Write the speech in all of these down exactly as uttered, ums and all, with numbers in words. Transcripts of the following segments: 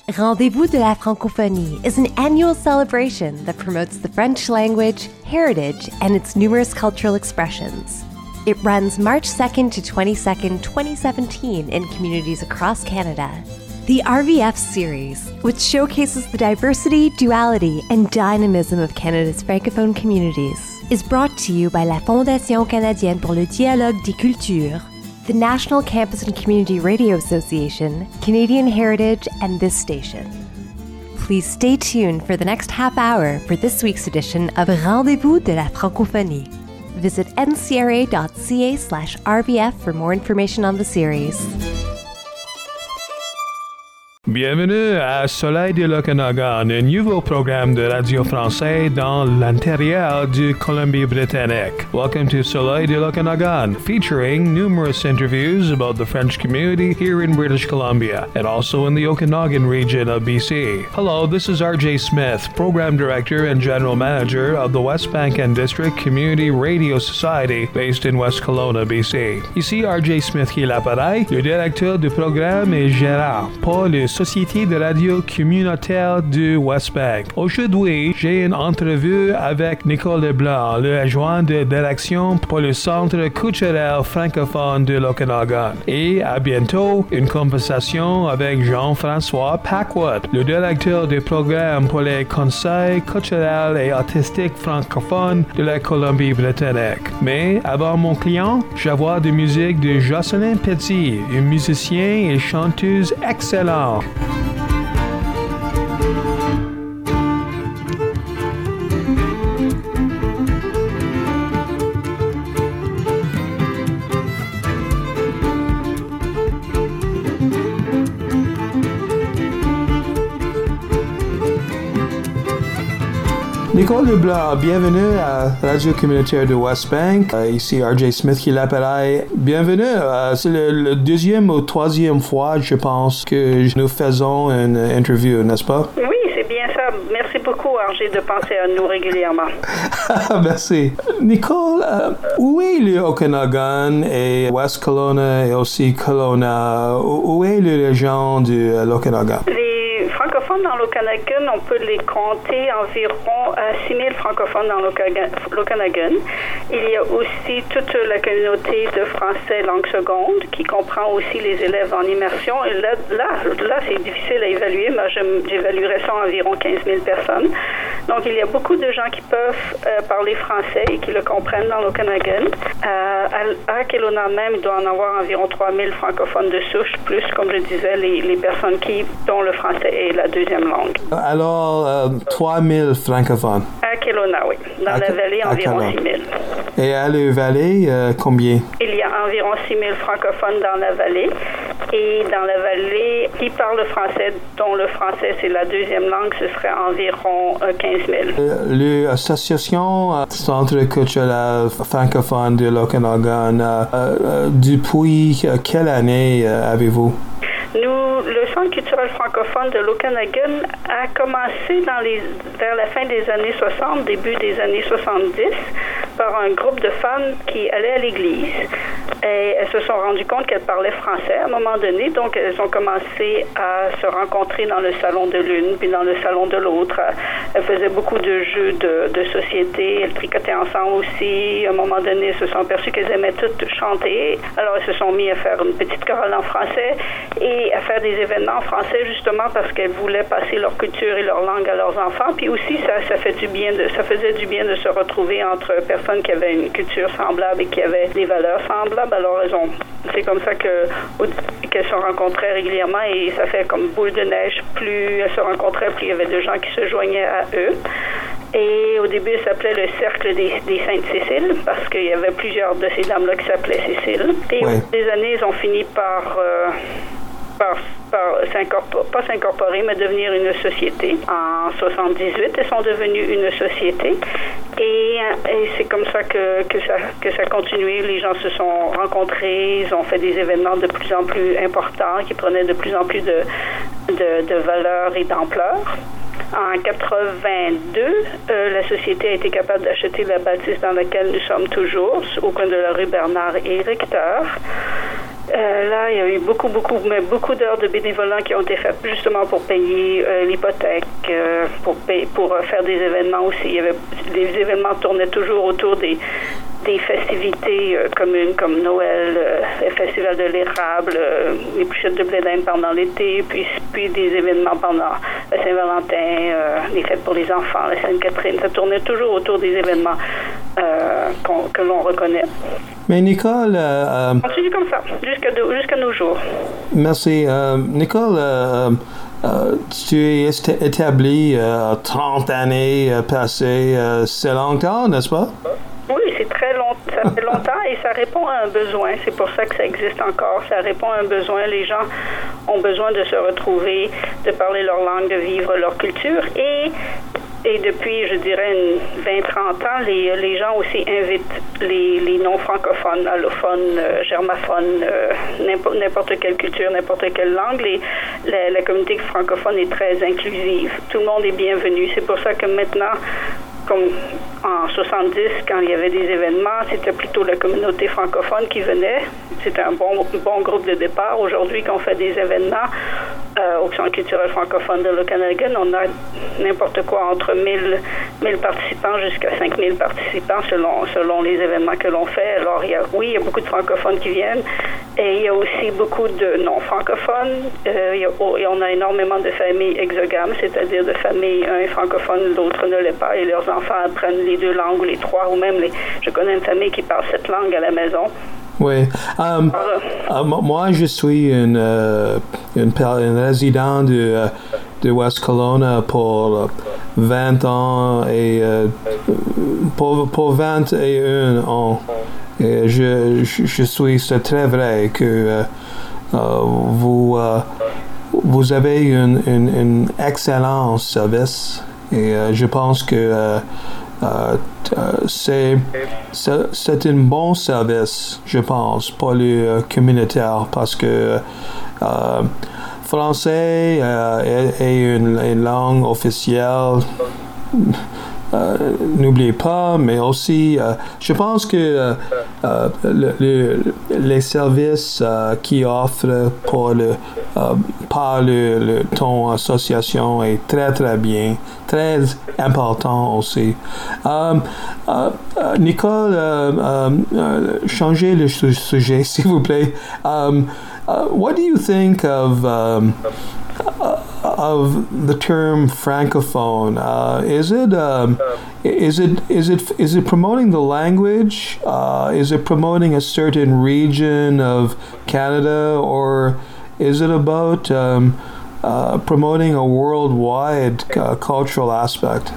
Rendez-vous de la Francophonie is an annual celebration that promotes the French language, heritage, and its numerous cultural expressions. It runs March second to twenty-second, twenty seventeen in communities across Canada. The R V F series, which showcases the diversity, duality, and dynamism of Canada's francophone communities, is brought to you by la Fondation canadienne pour le dialogue des cultures, the National Campus and Community Radio Association, Canadian Heritage, and this station. Please stay tuned for the next half hour for this week's edition of Rendez-vous de la Francophonie. Visit n c r a dot c a slash r v f for more information on the series. Bienvenue à Soleil de l'Okanagan, un nouveau programme de radio français dans l'intérieur du Colombie-Britannique. Welcome to Soleil de l'Okanagan, featuring numerous interviews about the French community here in British Columbia and also in the Okanagan region of B C. Hello, this is R J Smith, Program Director and General Manager of the West Bank and District Community Radio Society based in West Kelowna, B C. Ici R J Smith qui est l'appareil, le directeur du programme est Gérard pour le Société de radio communautaire du West Bank. Aujourd'hui, j'ai une entrevue avec Nicole Leblanc, le adjoint de direction pour le Centre culturel francophone de l'Okanagan. Et à bientôt, une conversation avec Jean-François Packwood, le directeur du programme pour les conseils culturels et artistiques francophones de la Colombie-Britannique. Mais avant mon client, j'envoie de musique de Jocelyn Petit, une musicienne et chanteuse excellente. Nicole Leblanc, bienvenue à Radio Communautaire de West Bank. Euh, ici R J Smith qui l'appareil. Bienvenue. Euh, c'est le, le deuxième ou troisième fois, je pense, que nous faisons une interview, n'est-ce pas? Oui, c'est bien ça. Merci beaucoup, R J, de penser à nous régulièrement. Merci. Nicole, euh, où est le Okanagan et West Kelowna et aussi Kelowna? Où, où est la région de euh, l'Okanagan? Les francophones dans l'Okanagan, on peut les compter environ à six mille francophones dans l'Okanagan. Il y a aussi toute la communauté de français langue seconde qui comprend aussi les élèves en immersion. Et là, là, là c'est difficile à évaluer, mais j'évaluerais ça à environ quinze mille personnes. Donc, il y a beaucoup de gens qui peuvent euh, parler français et qui le comprennent dans l'Okanagan. Euh, à, à Kelowna même, il doit en avoir environ trois mille francophones de souche, plus, comme je disais, les, les personnes qui, dont le français est la deuxième langue. Alors, euh, trois mille francophones? À Kelowna, oui. Dans à, la vallée, environ six mille. Et à la vallée, euh, combien? Il y a environ six mille francophones dans la vallée. Et dans la vallée, qui parlent le français, dont le français, c'est la deuxième langue, ce serait environ euh, quinze mille. Euh, L'association euh, Centre culturel francophone de l'Okanagan, euh, euh, depuis euh, quelle année euh, avez-vous? Nous, le Centre culturel francophone de l'Okanagan a commencé dans les, vers la fin des années soixante, début des années soixante-dix, par un groupe de femmes qui allaient à l'église. Et elles se sont rendues compte qu'elles parlaient français à un moment donné, donc elles ont commencé à se rencontrer dans le salon de l'une, puis dans le salon de l'autre. Elles faisaient beaucoup de jeux de, de société, elles tricotaient ensemble aussi. À un moment donné, elles se sont aperçues qu'elles aimaient toutes chanter. Alors elles se sont mis à faire une petite chorale en français et à faire des événements en français justement parce qu'elles voulaient passer leur culture et leur langue à leurs enfants. Puis aussi, ça, ça, fait du bien de, ça faisait du bien de se retrouver entre personnes qui avaient une culture semblable et qui avaient des valeurs semblables. Alors, elles ont, c'est comme ça que, qu'elles se rencontraient régulièrement et ça fait comme boule de neige. Plus elles se rencontraient, plus il y avait de gens qui se joignaient à eux. Et au début, ça s'appelait le Cercle des, des Saintes Cécile parce qu'il y avait plusieurs de ces dames-là qui s'appelaient Cécile. Et ouais. Au bout des années, ils ont fini par... Euh, Par, par s'incorporer, pas s'incorporer, mais devenir une société. En soixante-dix-huit, elles sont devenues une société. Et, et c'est comme ça que, que, ça que ça a continué. Les gens se sont rencontrés, ils ont fait des événements de plus en plus importants qui prenaient de plus en plus de, de, de valeur et d'ampleur. En quatre-vingt-deux, euh, la société a été capable d'acheter la bâtisse dans laquelle nous sommes toujours, au coin de la rue Bernard et Recteur. Euh, là, il y a eu beaucoup, beaucoup, mais beaucoup d'heures de bénévolat qui ont été faites justement pour payer euh, l'hypothèque, euh, pour, payer, pour euh, faire des événements aussi. Il y avait, les événements tournaient toujours autour des, des festivités euh, communes comme Noël, euh, le Festival de l'érable, euh, les bûchettes de blé d'Inde pendant l'été, puis, puis des événements pendant la Saint-Valentin, euh, les fêtes pour les enfants, la Sainte-Catherine. Ça tournait toujours autour des événements euh, qu'on, que l'on reconnaît. Mais Nicole... Euh, On continue comme ça, jusqu'à, de, jusqu'à nos jours. Merci. Euh, Nicole, euh, euh, tu es établie euh, trente années euh, passées. Euh, c'est longtemps, n'est-ce pas? Oui, c'est très long, ça fait longtemps et ça répond à un besoin. C'est pour ça que ça existe encore. Ça répond à un besoin. Les gens ont besoin de se retrouver, de parler leur langue, de vivre leur culture. Et, et depuis, je dirais, vingt à trente ans, les, les gens aussi invitent les, les non-francophones, allophones, euh, germaphones, euh, n'importe, n'importe quelle culture, n'importe quelle langue. Les, la, la communauté francophone est très inclusive. Tout le monde est bienvenu. C'est pour ça que maintenant, comme en soixante-dix, quand il y avait des événements, c'était plutôt la communauté francophone qui venait. C'était un bon, bon groupe de départ. Aujourd'hui, quand on fait des événements euh, au Centre culturel francophone de l'Okanagan, on a n'importe quoi entre mille, mille participants jusqu'à cinq mille participants selon, selon les événements que l'on fait. Alors, il y a, oui, il y a beaucoup de francophones qui viennent et il y a aussi beaucoup de non-francophones. Euh, il y a, et on a énormément de familles exogames, c'est-à-dire de familles, un est francophone, l'autre ne l'est pas, et leurs enfants apprennent les deux langues ou les trois, ou même les... Je connais une famille qui parle cette langue à la maison. Oui. Um, uh, moi, je suis une, uh, une, une résident de, uh, de West Kelowna pour vingt ans et uh, pour, pour vingt et un ans. Et je, je, je suis, c'est très vrai que uh, uh, vous, uh, vous avez une, une, une excellent service et uh, je pense que uh, Uh, uh, c'est, c'est, c'est un bon service, je pense, pour les uh, communautaires parce que uh, français uh, est, est une, une langue officielle. Uh, n'oubliez pas, mais aussi, uh, je pense que uh, uh, le, le, les services uh, qui offrent pour le, uh, par le, le, ton association est très très bien, très important aussi. Um, uh, uh, Nicole, uh, um, uh, changez le sujet, s'il vous plaît. Um, uh, what do you think of um, Uh, of the term francophone? Uh, is it um, is it is it is it promoting the language? Uh, is it promoting a certain region of Canada, or is it about um, uh, promoting a worldwide uh, cultural aspect?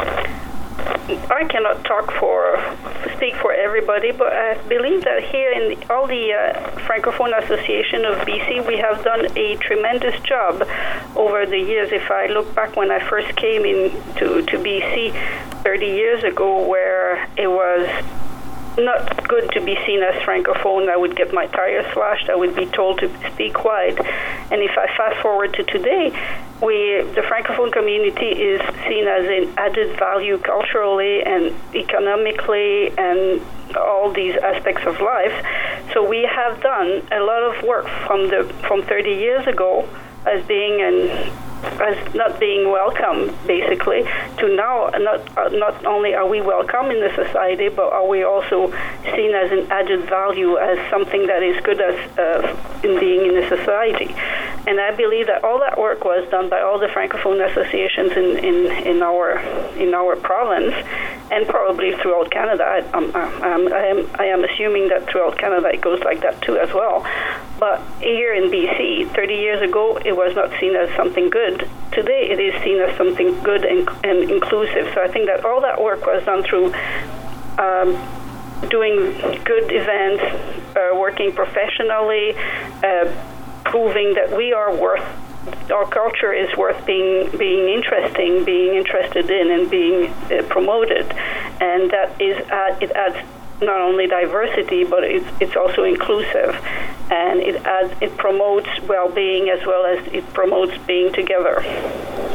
I cannot talk for speak for everybody, but I believe that here in the, all the uh, Francophone Association of B C, we have done a tremendous job over the years. If I look back when I first came in to, to B C thirty years ago, where it was not good to be seen as Francophone, I would get my tires slashed, I would be told to speak quiet. And if I fast forward to today, we, the Francophone community is seen as an added value culturally and economically and all these aspects of life. So we have done a lot of work from the from thirty years ago as being an as not being welcome, basically, to now not uh, not only are we welcome in the society, but are we also seen as an added value, as something that is good as uh, in being in the society. And I believe that all that work was done by all the Francophone associations in, in, in our in our province, and probably throughout Canada. I, I'm, I'm, I am I am assuming that throughout Canada it goes like that too as well. But here in B C, thirty years ago, it was not seen as something good. Today, it is seen as something good and, and inclusive. So I think that all that work was done through um, doing good events, uh, working professionally, uh, proving that we are worth, our culture is worth being being interesting, being interested in, and being uh, promoted. And that is uh, it adds not only diversity, but it's, it's also inclusive, and it adds, it promotes well-being as well as it promotes being together.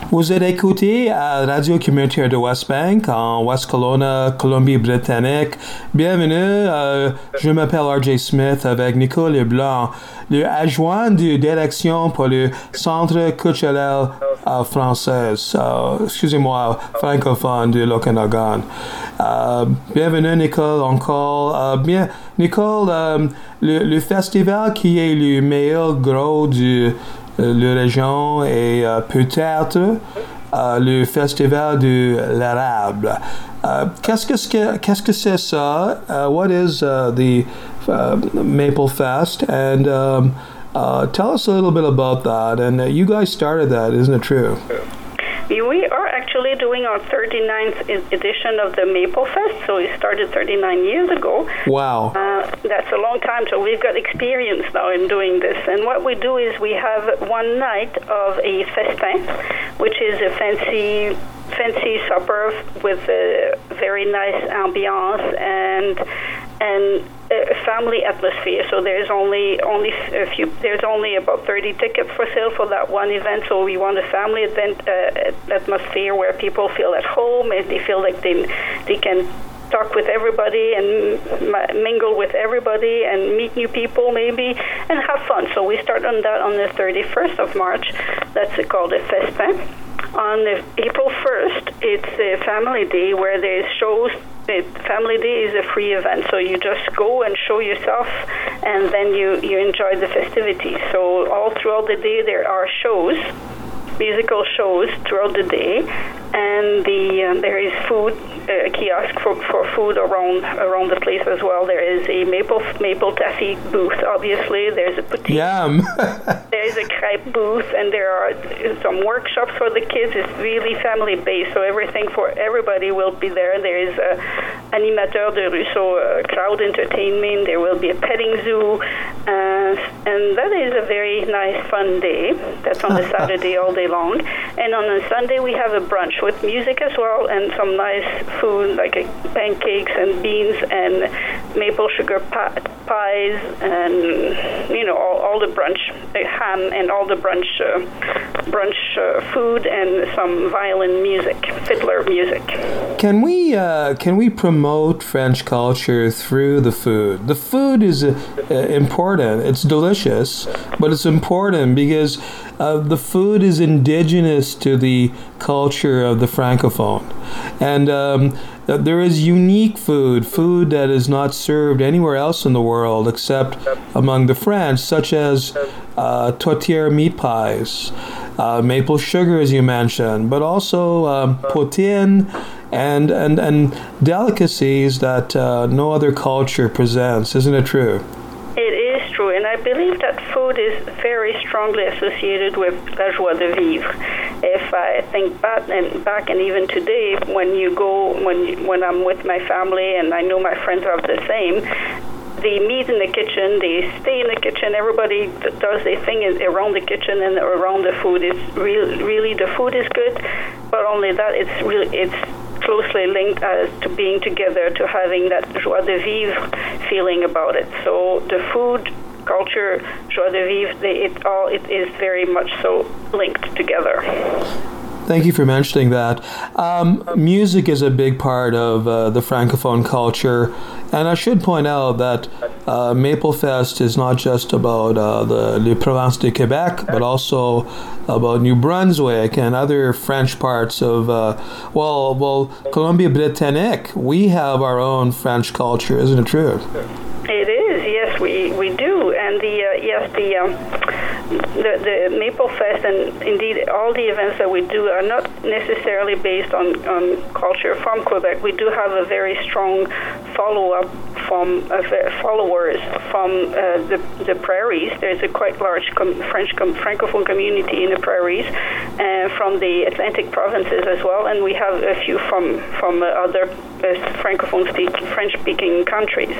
Vous êtes écouté à Radio Communautaire de West Bank en West Kelowna, Colombie-Britannique. Bienvenue, euh, je m'appelle R J Smith avec Nicole Leblanc, le adjoint de direction pour le Centre culturel euh, français, euh, excusez-moi, francophone de l'Okanagan. Euh, bienvenue Nicole encore. Euh, bien, Nicole, euh, le, le festival qui est le meilleur gros de la région est euh, peut-être euh, le festival de l'érable. Uh, qu'est-ce que qu'est-ce que c'est ça? Uh, what is uh, the uh, Maple Fest? And um, uh, tell us a little bit about that. And uh, you guys started that, isn't it true? We are actually doing our thirty-ninth edition of the Maple Fest, so we started thirty-nine years ago. Wow. Uh, that's a long time, so we've got experience now in doing this. And what we do is we have one night of a festin, which is a fancy fancy supper with a very nice ambiance and and a family atmosphere. So there's only only a few. There's only about thirty tickets for sale for that one event. So we want a family event uh, atmosphere where people feel at home and they feel like they they can talk with everybody and m- mingle with everybody and meet new people maybe and have fun. So we start on that on the thirty-first of March. That's called a festin. On the April first, it's a family day where there's shows. The Family Day is a free event, so you just go and show yourself, and then you, you enjoy the festivities. So all throughout the day there are shows, musical shows throughout the day, and the uh, there is food, a kiosk for, for food around around the place as well. There is a maple maple taffy booth, obviously. There's a poutine. Yum. There is a crepe booth, and there are some workshops for the kids. It's really family based, so everything for everybody will be there. There is a animateur de rue, so uh, crowd entertainment. There will be a petting zoo, uh, and that is a very nice, fun day. That's on the Saturday all day long, and on a Sunday we have a brunch with music as well, and some nice food like uh, pancakes and beans and maple sugar pi- pies, and you know all, all the brunch uh, ham and all the brunch uh, brunch uh, food and some violin music, fiddler music. Can we uh, can we promote French culture through the food? The food is uh, important. It's delicious, but it's important because uh, the food is indigenous to the culture of the Francophone. And um, there is unique food, food that is not served anywhere else in the world except among the French, such as uh, tourtière meat pies, uh, maple sugar, as you mentioned, but also um, poutine and, and, and delicacies that uh, no other culture presents. Isn't it true? It is true, and I believe that food is very strongly associated with la joie de vivre. If I think back and back, and even today, when you go, when you, when I'm with my family, and I know my friends are the same, they meet in the kitchen, they stay in the kitchen. Everybody does their thing around the kitchen and around the food. It's really, really the food is good, but only that, it's really it's. closely linked as to being together, to having that joie de vivre feeling about it. So the food, culture, joie de vivre, they, it all it is very much so linked together. Thank you for mentioning that. Um, music is a big part of uh, the Francophone culture, and I should point out that uh, Maple Fest is not just about uh, the Le Province de Québec, but also about New Brunswick and other French parts of, uh, well, well, Colombie-Britannique. We have our own French culture, isn't it true? It is, yes, we, we do, and the uh, yes the um, the the Maple Fest and indeed all the events that we do are not necessarily based on, on culture from Quebec. We do have a very strong follow-up from uh, followers from uh, the the prairies. There's a quite large com- French com- francophone community in the prairies, and uh, from the Atlantic provinces as well, and we have a few from from uh, other uh, francophone speaking French-speaking countries.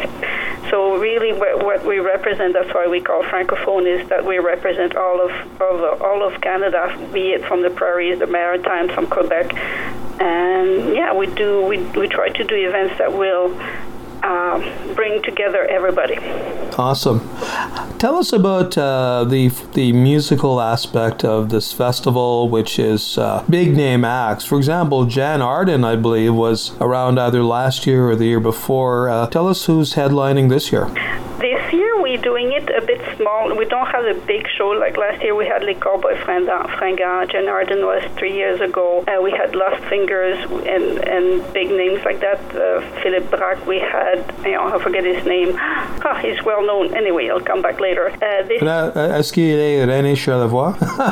So really, what, what we represent, that's why we call Francophone, is that we represent all of, of all of Canada, be it from the prairies, the Maritimes, from Quebec, and yeah, we do we we try to do events that will uh, bring together everybody. Awesome. Tell us about uh, the the musical aspect of this festival, which is uh, big name acts. For example, Jan Arden, I believe, was around either last year or the year before. Uh, tell us who's headlining this year. This year we're doing it a bit small. We don't have a big show like last year. We had Les Cowboys Fringants. Jan Arden was three years ago. Uh, we had Lost Fingers and and big names like that. Uh, Philippe Braque. We had, you know, I forget his name. Ah, he's well known. Anyway, I'll come back later. Uh, this Est-ce qu'il est René Charlevoix?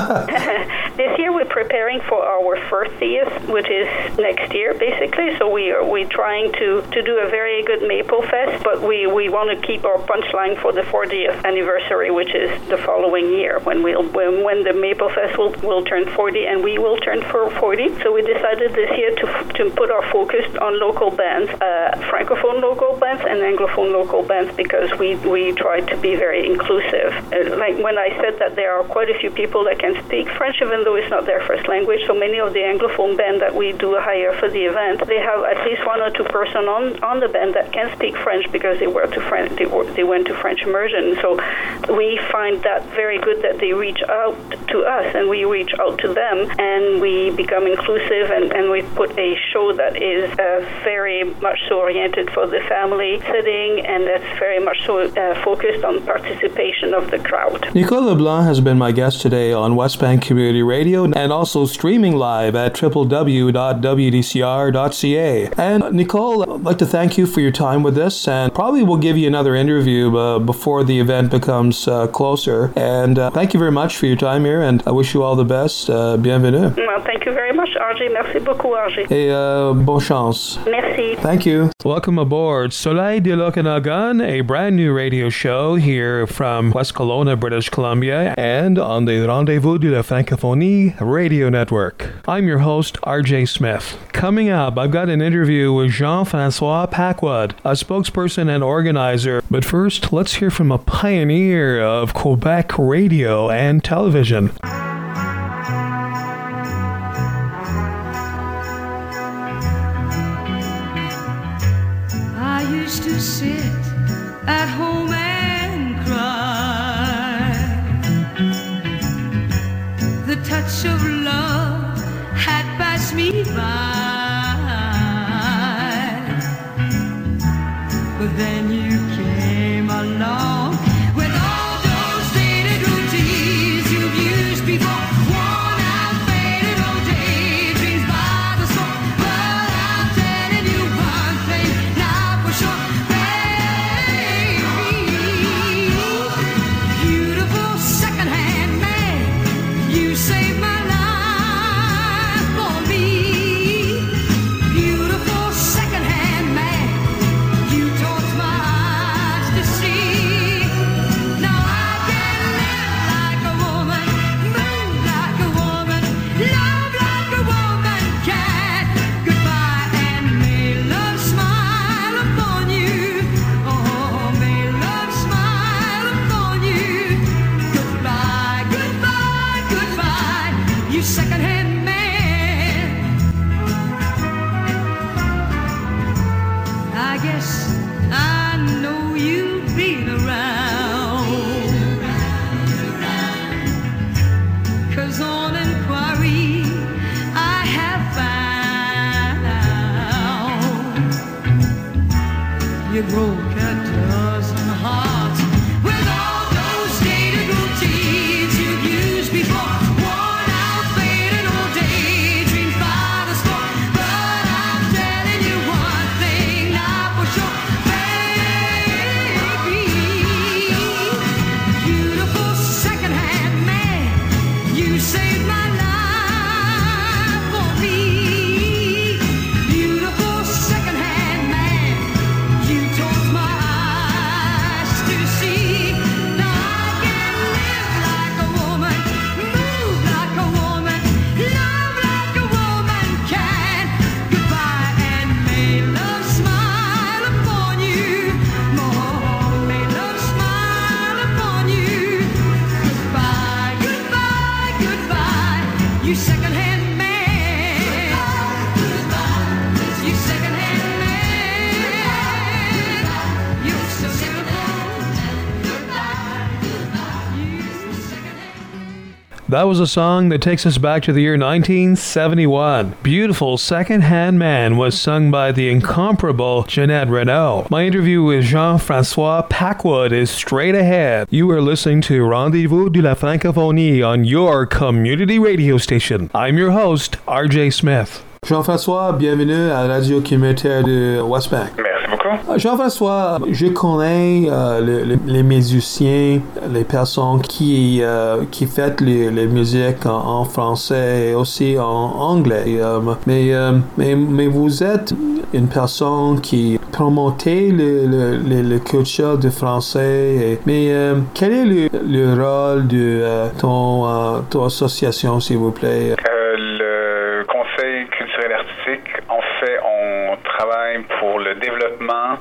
This year we're preparing for our fortieth, which is next year, basically. So we are we trying to, to do a very good Maple Fest, but we, we want to keep our punchline for the fortieth anniversary, which is the following year when we'll when, when the Maple Fest will, will turn forty and we will turn for forty. So we decided this year to to put our focus on local bands, uh, francophone local bands and anglophone local bands, because we we try to be very inclusive. Uh, like when I said that there are quite a few people that can speak French, even though it's not their first language. So many of the anglophone band that we do hire for the event, they have at least one or two person on, on the band that can speak French because they were to French, they, were, they went to French immersion. So we find that very good that they reach out to us and we reach out to them and we become inclusive and, and we put a show that is uh, very much so oriented for the family setting and that's very much so uh, focused on participation of the crowd. Nicole LeBlanc has been my guest today on West Bank Community Radio and also streaming live at w w w dot w d c r dot c a. And Nicole, I'd like to thank you for your time with us, and probably we'll give you another interview uh, before the event becomes uh, closer. And uh, thank you very much for your time here, and I wish you all the best. Uh, bienvenue. Well, thank you very much, R J. Merci beaucoup, R J. Et uh, bonne chance. Merci. Thank you. Welcome aboard Soleil de l'Okanagan, a brand new radio show here from West Kelowna, British Columbia, and on the Rendezvous de la Francophonie radio network. I'm your host, R J Smith. Coming up, I've got an interview with Jean-François Paquod, a spokesperson and organizer. But first, let's hear from a pioneer of Quebec radio and television. I used to sit at home and cry. The touch of love had passed me by, but then you came along with all those dated routines you've used before, worn out, faded old daydreams by the store. But I'm telling you one thing now for sure, baby, beautiful secondhand man, you saved my life for me. Beautiful secondhand man, you taught my eyes to see. Now I can live like a woman, move like a woman, love like a woman can. Goodbye, and may love smile upon you. Oh, may love smile upon you. Goodbye, goodbye, goodbye, you secondhand man. I guess I know you've been around, 'cause on inquiry I have found you broke a dozen hearts with all those dated routines you've used before, worn out, faded old daydreams by the score. But I'm telling you one thing now for sure, baby, beautiful secondhand man, you saved my life for me. Beautiful secondhand man, you taught my That was a song that takes us back to the year nineteen seventy-one. Beautiful Second-Hand Man was sung by the incomparable Jeanette Renaud. My interview with Jean-François Packwood is straight ahead. You are listening to Rendez-vous de la Francophonie on your community radio station. I'm your host, R J Smith. Jean-François, bienvenue à la radio communautaire de Westbank. Merci beaucoup. Jean-François, je connais euh, le, le, les musiciens, les personnes qui euh, qui font les, les musiques en, en français et aussi en anglais. Euh, mais, euh, mais mais vous êtes une personne qui promotait le le, le, le culture du français. Et, mais euh, quel est le, le rôle de euh, ton euh, ton association, s'il vous plaît? Euh, le Conseil culturel et artistique, en fait, on travaille pour le développement,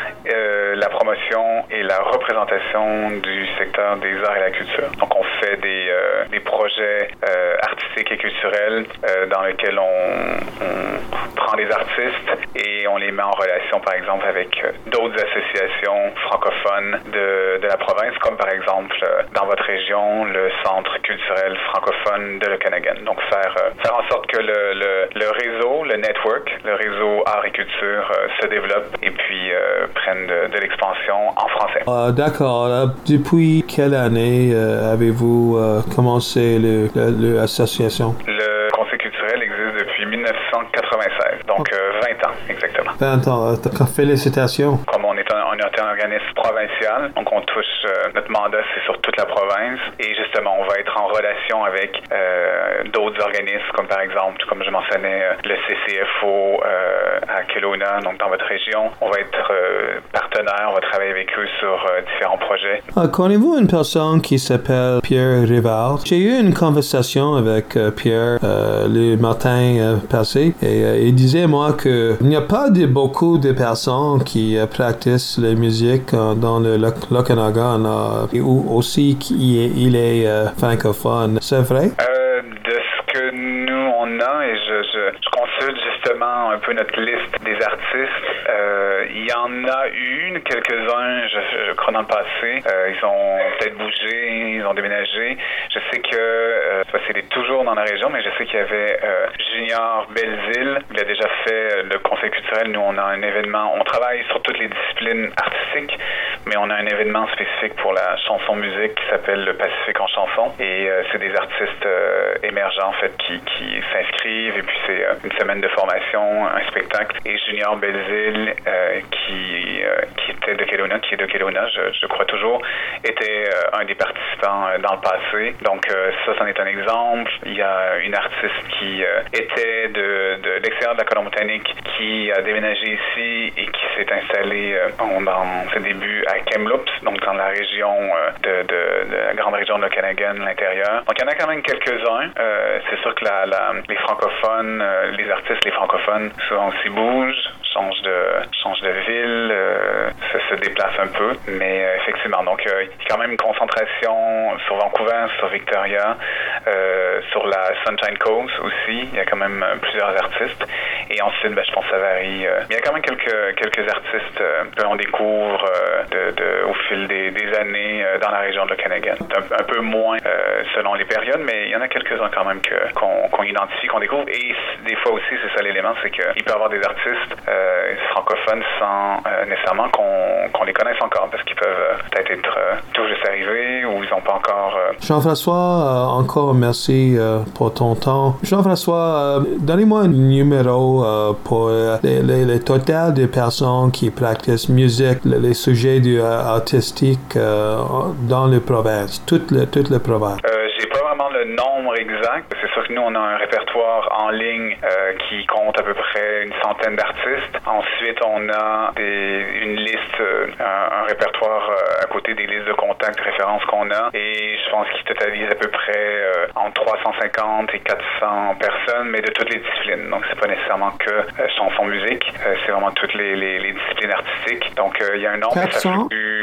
euh, la promotion et la représentation du secteur des arts et la culture. Donc, on fait des, euh, des projets euh, artistiques et culturels euh, dans lesquels on, on prend des artistes et on les met en relation, par exemple, avec d'autres associations francophones de, de la province, comme par exemple, dans votre région, le Centre culturel francophone de l'Okanagan. Donc, faire, euh, faire en sorte que le, le, le réseau, le network, le réseau art et culture euh, se développe et puis euh, prenne de, de l'expansion en français. Euh, d'accord. Euh, depuis quelle année euh, avez-vous euh, commencé l'association? Le Conseil culturel existe depuis dix-neuf cent quatre-vingt-seize, donc euh, vingt ans exactement. vingt ans. Félicitations. Comme on est un, on est un organisme provincial, donc on touche, euh, notre mandat c'est sur toute la province et justement on va être en relation avec euh, d'autres organismes comme par exemple, comme je mentionnais, euh, le C C F O euh, à Kelowna, donc dans votre région. On va être euh, partenaire, on va travailler avec eux sur euh, différents projets. Uh, connaissez-vous une personne qui s'appelle Pierre Rivard? J'ai eu une conversation avec euh, Pierre euh, le matin euh, passé et euh, il disait moi que il n'y a pas de beaucoup de personnes qui euh, pratiquent la musique euh, dans le l'Okanagan euh, ou aussi qui est, il est euh, francophone. C'est vrai? Euh, de ce que nous on a et je, je, je consulte justement un peu notre liste des artistes. Euh, il y en a eu quelques-uns, je, je crois dans le passé. Euh, ils ont peut-être bougé, ils ont déménagé. Je sais que euh, c'est toujours dans la région, mais je sais qu'il y avait euh, Junior Belzile. Il a déjà fait le Conseil culturel. Nous, on a un événement. On travaille sur toutes les disciplines artistiques, mais on a un événement spécifique pour la chanson-musique qui s'appelle le Pacifique en chanson. Et euh, c'est des artistes euh, émergents en fait qui, qui s'inscrivent. Et puis c'est euh, une semaine de formation, un spectacle. Et Junior Belzile, euh, qui euh, qui était de Kelowna, qui est de Kelowna, je, je crois toujours, était euh, un des participants euh, dans le passé. Donc euh, ça, c'en est un exemple. Il y a une artiste qui euh, était de, de l'extérieur de la Colombie-Britannique qui a déménagé ici et qui s'est installée euh, dans ses débuts à Kamloops, donc dans la région euh, de, de, de la grande région de l'Okanagan, l'intérieur. Donc il y en a quand même quelques-uns. Euh, c'est sûr que la, la, les francophones, euh, les artistes, les francophones, souvent aussi bougent, changent de, changent de ville, euh, ça se déplace un peu. Mais euh, effectivement, donc euh, il y a quand même une concentration sur Vancouver, sur Victoria, euh, sur la Sunshine Coast aussi. Il y a quand même euh, plusieurs artistes. Et ensuite, ben, je pense que ça varie. Euh, mais il y a quand même quelques, quelques artistes euh, que l'on découvre euh, de, de, au fil des, des années euh, dans la région de l'Okanagan. Un, un peu moins euh, selon les périodes, mais il y en a quelques-uns quand même que, qu'on, qu'on identifie, qu'on découvre. Et des fois aussi, c'est ça l'élément, c'est qu'il peut y avoir des artistes euh, francophones sans euh, nécessairement qu'on, qu'on les connaisse encore, parce qu'ils peuvent euh, peut-être être euh, tout juste arrivés ou ils n'ont pas encore... Euh... Jean-François, euh, encore merci euh, pour ton temps. Jean-François, euh, donnez-moi un numéro euh, pour euh, les, les, les total de personnes qui pratiquent musique, les, les sujets du, euh, artistiques euh, dans les provinces, toutes les, toutes les provinces. Euh, j'ai pas vraiment le nombre exact. C'est sûr que nous, on a un répertoire en ligne euh, qui compte à peu près une centaine d'artistes. Ensuite, on a des, une liste, euh, un, un répertoire euh, à côté des listes de contacts, de références qu'on a. Et je pense qu'il totalise à peu près euh, entre trois cent cinquante et quatre cents personnes, mais de toutes les disciplines. Donc, c'est pas nécessairement que euh, chanson musique. Euh, c'est vraiment toutes les, les, les disciplines artistiques. Donc, il euh, y a un nombre, mais ça fluctue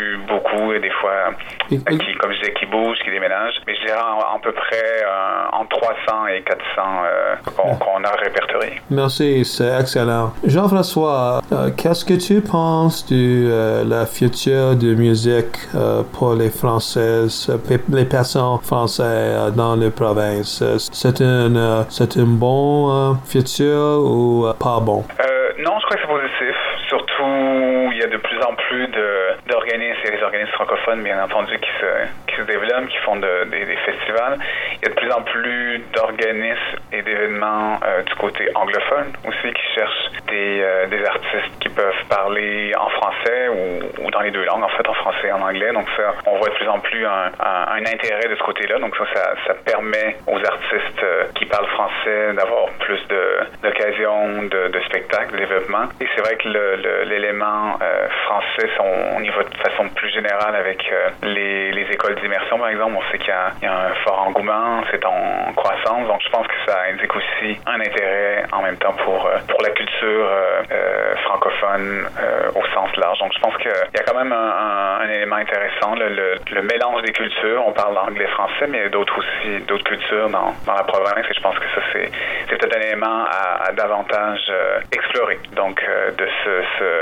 eu beaucoup, et des fois, Et- euh, qui, comme je disais, qui bougent, qui déménagent. Mais je dirais en- à peu près euh, entre trois cents et quatre cents euh, qu'on, qu'on a répertoriés. Merci, c'est excellent. Jean-François, euh, qu'est-ce que tu penses de euh, la future de musique euh, pour les Françaises, euh, les personnes françaises euh, dans les provinces? Euh, C'est un, euh, c'est un bon euh, futur ou euh, pas bon? Euh, non, je crois que c'est positif. Surtout, il y a de plus en plus de, d'organismes, il y a des organismes francophones, bien entendu, qui se, qui se développent, qui font de, des, des festivals. Il y a de plus en plus d'organismes et d'événements euh, du côté anglophone aussi, qui cherchent des, euh, des artistes qui peuvent parler en français ou, ou dans les deux langues, en fait, en français et en anglais. Donc ça, on voit de plus en plus un, un, un intérêt de ce côté-là. Donc ça, ça, ça permet aux artistes euh, qui parlent français d'avoir plus de, d'occasions, de, de spectacles, de développement. Et c'est vrai que le, le, l'élément euh, français, on, on y va de façon plus générale avec euh, les, les écoles d'immersion, par exemple. On sait qu'il y a, il y a un fort engouement, c'est en croissance. Donc je pense que ça indique aussi un intérêt en même temps pour, euh, pour la culture euh, euh, francophone euh, au sens large. Donc je pense qu'il y a quand même un, un, un élément intéressant, le, le, le mélange des cultures. On parle anglais-français, mais il y a d'autres aussi, d'autres cultures dans, dans la province. Et je pense que ça, c'est, c'est peut-être un élément à, à davantage euh, explorer. Donc euh, de se, se,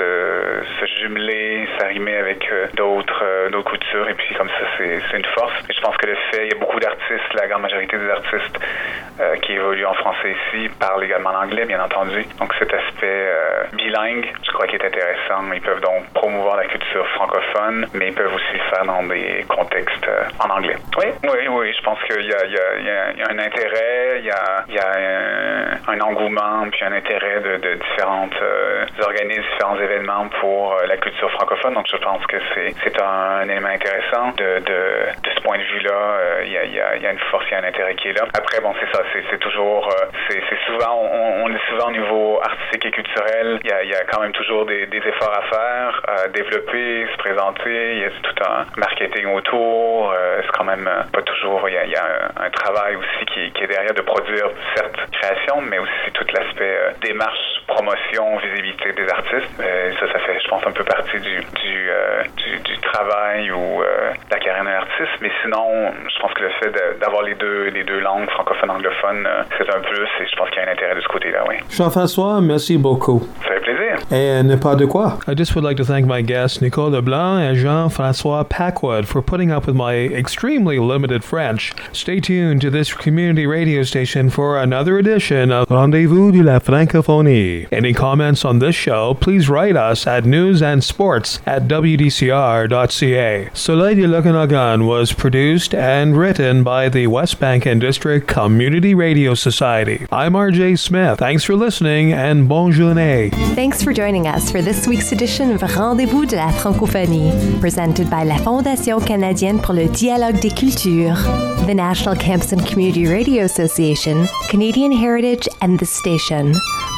se, se jumeler, s'arrimer avec euh, d'autres, euh, d'autres cultures. Et puis comme ça, c'est, c'est une force. Et je pense que le fait, il y a beaucoup d'artistes, la grande majorité des artistes euh, qui évoluent en français ici parlent également l'anglais, bien entendu. Donc cet aspect euh, bilingue, je crois qu'il est intéressant. Ils peuvent donc promouvoir la culture francophone, mais ils peuvent aussi le faire dans des contextes euh, en anglais. Oui, oui, oui. Je pense qu'il y a, il y a, il y a, il y a un intérêt, il y a, il y a un, un engouement, puis un intérêt de, de différentes euh, organismes, différents événements pour euh, la culture francophone. Donc je pense que c'est, c'est un, un élément intéressant. De, de, de ce point de vue-là, euh, il, y a, il, y a, il y a une force, il y a un intérêt qui est là. Après, bon, c'est ça, c'est, c'est toujours, euh, c'est, c'est souvent, on, on est souvent au niveau artistique et culturel. Il y a, il y a quand même toujours des, des efforts à faire, à développer, se présenter. Il y a tout un marketing autour. Euh, c'est quand même euh, pas toujours, il y a, il y a un, un travail aussi qui, qui est derrière de produire certes création, mais aussi tout l'aspect euh, démarche, promotion, visibilité des artistes. Euh, ça, ça fait, je pense, un peu partie du, du, euh, du, du travail ou euh, de la carrière d'un artiste. Mais sinon, je pense que le fait de, d'avoir les deux, les deux langues, francophone, anglophone, euh, c'est un plus et je pense qu'il y a un intérêt de ce côté-là, oui. Jean-François, merci beaucoup. Ça fait plaisir. Et ne pas de quoi. I just would like to thank my guests Nicole Leblanc and Jean-François Packwood for putting up with my extremely limited French. Stay tuned to this community radio station for another edition of Rendez-vous de la Francophonie. Any comments on this show, please write us at newsandsports at w d c r dot c a. Soleil de l'Okanagan was produced and written by the West Bank and District Community Radio Society. I'm R J Smith. Thanks for listening and bonne journée. Thanks for joining us for this week's edition of Rendez-vous de la Francophonie, presented by la Fondation canadienne pour le dialogue des cultures, the National Campus and Community Radio Association, Canadian Heritage, and the station.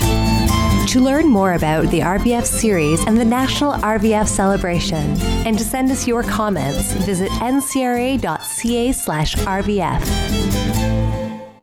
To learn more about the R V F series and the National R V F celebration, and to send us your comments, visit n c r a dot c a slash r v f.